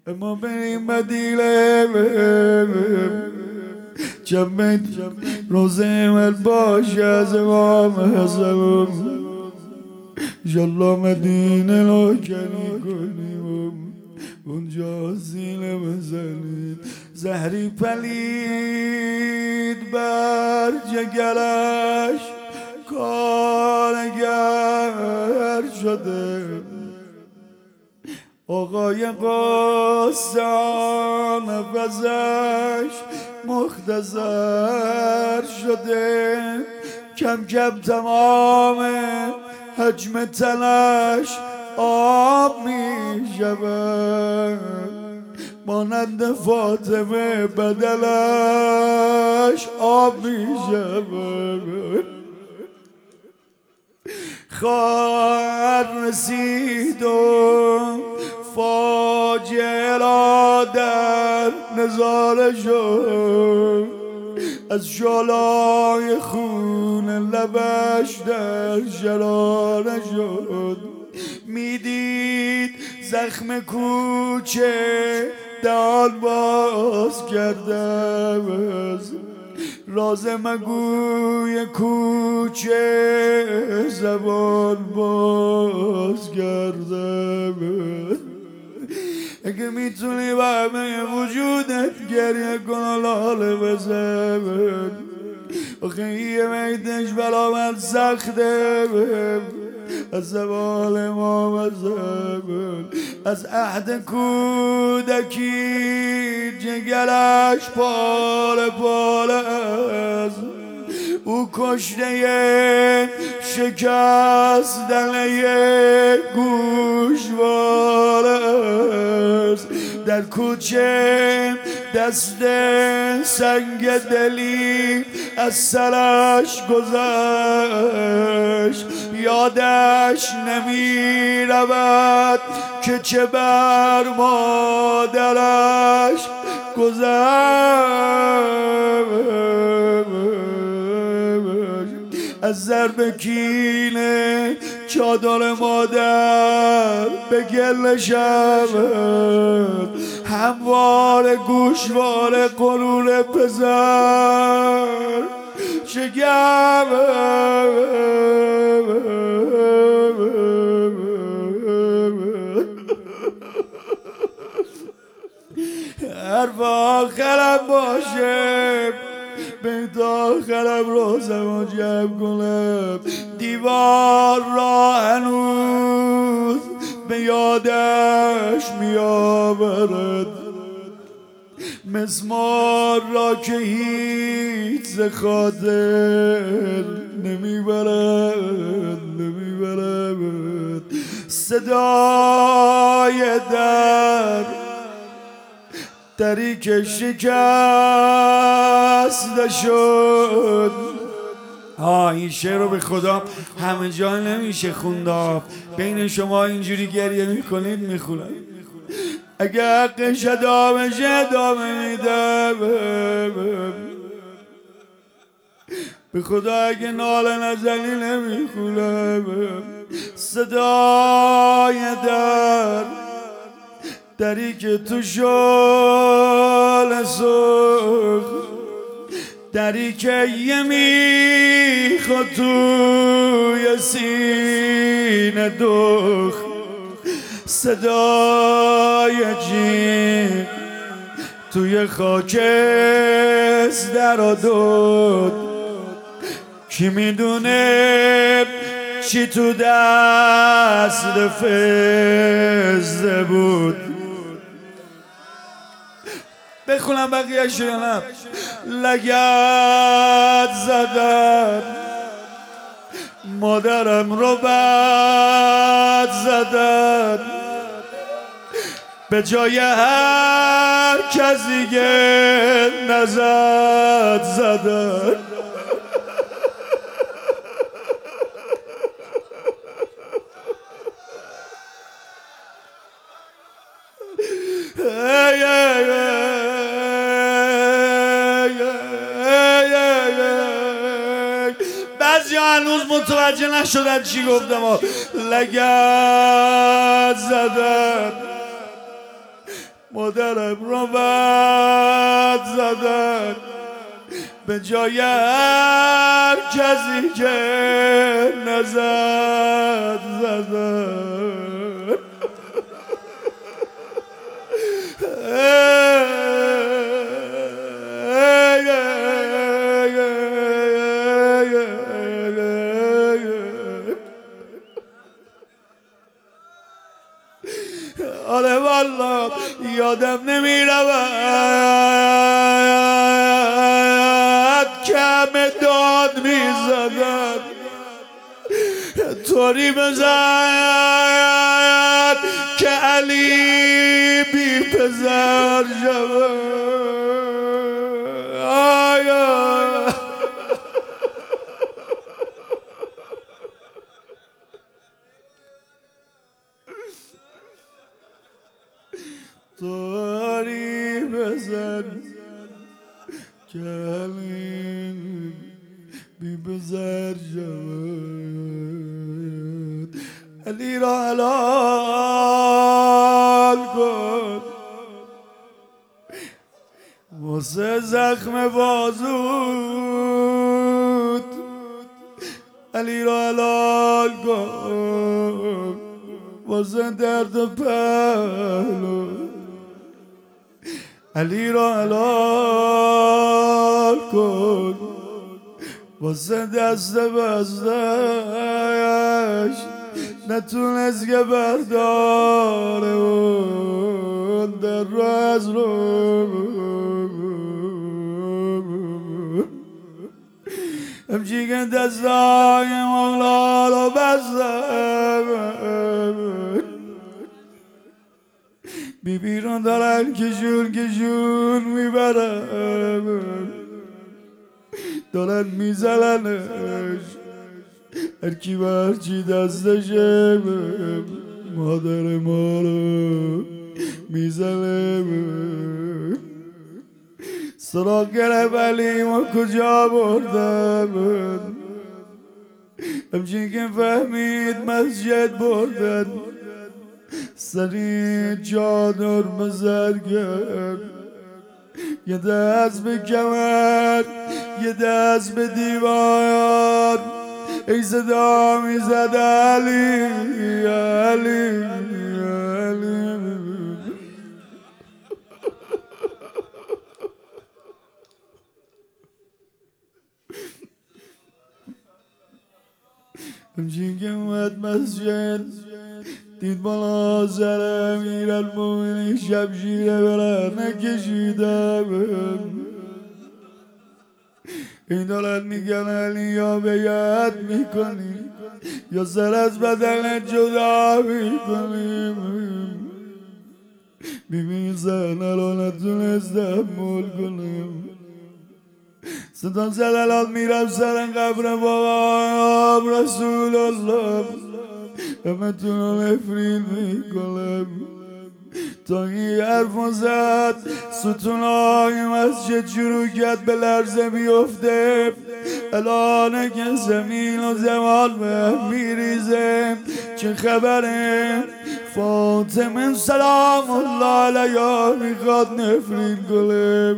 ما بریم مدینه جمعت روزه امل باشه از امام حسن انشالله مدینه لاکنی کنیم اونجا سینه بزنیم زهری پلید بر جگرش کارگر شده آقای قاسم نفسش مختصر شده کم کم تمام حجم تنش آب می شود مانند فاطمه بدلش آب می شود خواهر رسید و فاجعه را در نظاره شد از شعله‌های خون لبش در شراره شد میدید زخم کوچه دهان باز کرده راز مگوی کوچه زبان باز کرده اگه میتونی به همه وجودت گریه کن لاله بزن آخه یه میتش بلا من سخته از زبان امام زبان از عهد کودکی جگرش پاره پاره است او کشته شکستن گوشواره است در کوچه دست سنگ دلی از سرش گذشت یادش نمی رود که چه بر مادرش گذشت از ضرب کینه چادر مادر به گل شود هموار گوشوار غرور پسر شگم حرف آخرم باشه بیت آخرم روزمو جمع کنم دیوار را هنوز به یادش میآورد مسمار را که هیچ ز خاطر نمیبرد صدای دری که شکسته شد این شعر رو به خدا همه جا نمیشه خوند بین شما اینجوری گریه میکنید میخونم اگه حقش ادامه میدم به خدا اگه ناله نزنی نمیخونم صدای دری که تو شال سرخ دری که یه میخوا توی سینه دخ صدای جین توی خاکستر و دود کی میدونه چی تو دست فزده بود بخونم بقیه شیانم لگد زدن مادرم رو بد زدن به جای هر کسی که نزد زدن بعضی هنوز متوجه نشدن چی گفتم لگد زدن مادرم را بد زدن به جای هر کسی که نزد زدن. آره والله یادم نمیرود کم داد میزدن طوری بزد که علی بی پسر شود. طوری بزن که علی بی پسر شود. علی را حلال کن واسه زخم بازوت. علی را حلال کن واسه درد پهلو. علی را حلال کن واسه دست بستش نتونست که برداره اون در رو از رو. همچی که دستای مولا رو بستم بیبی رو دارن کشون میبرن دارن میزننش هر کی به هرچی دستشه مادر ما رو میزنه. سراغ گرفت علی ما کجا بردن همچین که فهمید مسجد بردن سری چادر بزر کرد یه دست به کمر یه دست به دیوار ای صدا میزد علی علی علی. همچین که اومد مسجد دید بالا سر امیرالمومنین شمشیر برهنه کشیده این دارن میگن علی یا بیعت میکنی یا سر از بدن جدا میکنیم. بیبین زنه رو نتونست تحمل کنیم صدا زد الان میرم سر قبر بابا رسول الله همه تون رو نفرین میکنم تا این حرف زد ستونهای مسجد شروع کرد به لرزه بیفته الانه که زمین و زمان به میریزه. چه خبره فاطمه سلام الله علیها میخواد نفرین کنه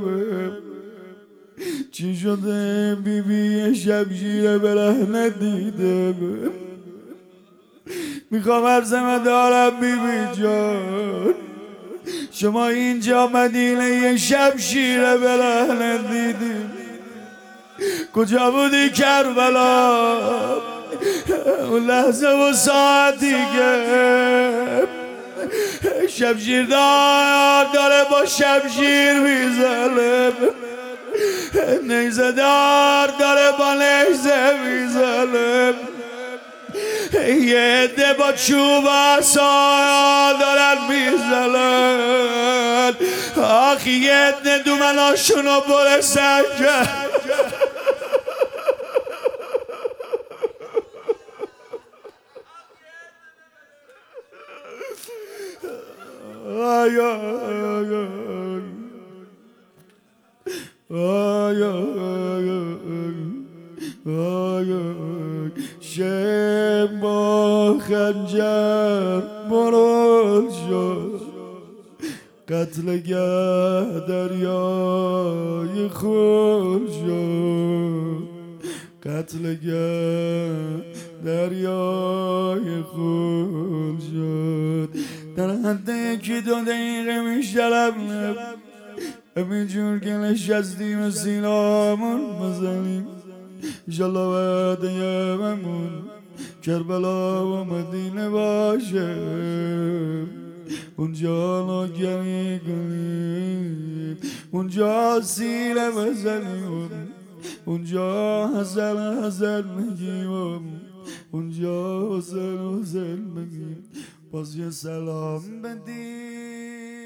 چی شده بیبی شمشیر برهنه دیده میخوام عرضمه دارم بیبی جان شما اینجا مدینه شمشیر برهنه دیدی کجا بودی کربلا اون لحظه و ساعتی که شمشیر داره با شمشیر میزنه نیزه داره با نیزه میزنه یه عده با چوب عصا دارن میزنن آخ یه عده دومناشونو برسن کرد شم با خنجر برول شد قتلگه دریای خون شد، قتلگه دریای خون شد. در حد 1-2 دقیقه میشرم همین جور که نشستیم و سینامون بزنیم انشالله وعده همون کربلا و مدینه باشه، اونجا ناگهی کنیم، اونجا سینه بزنیم، اونجا حسن بگیم، اونجا حسن بگیم، باز یه سلام بدیم.